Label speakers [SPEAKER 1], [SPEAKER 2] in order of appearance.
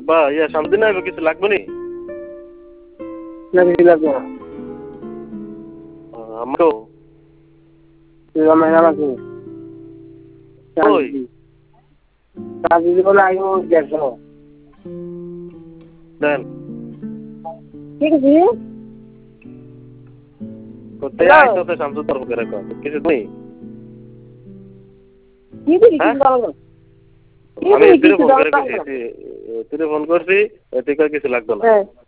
[SPEAKER 1] বা ইয়া শান্তি না কিছু লাগবে নি
[SPEAKER 2] না কিছু লাগবে না
[SPEAKER 1] আমরাও
[SPEAKER 2] ম্যাডাম আছে
[SPEAKER 1] ওই
[SPEAKER 2] শান্তি বলে আগে দেখো
[SPEAKER 1] দেন
[SPEAKER 2] ঠিক আছে
[SPEAKER 1] কোথায় আইতো তো শান্ত তর্ক করে কিছু তুমি
[SPEAKER 2] কি দিলি কিছু বলো
[SPEAKER 1] আমি ফোন করে তুই ফোন করছি এদিকে কিছু লাগবে না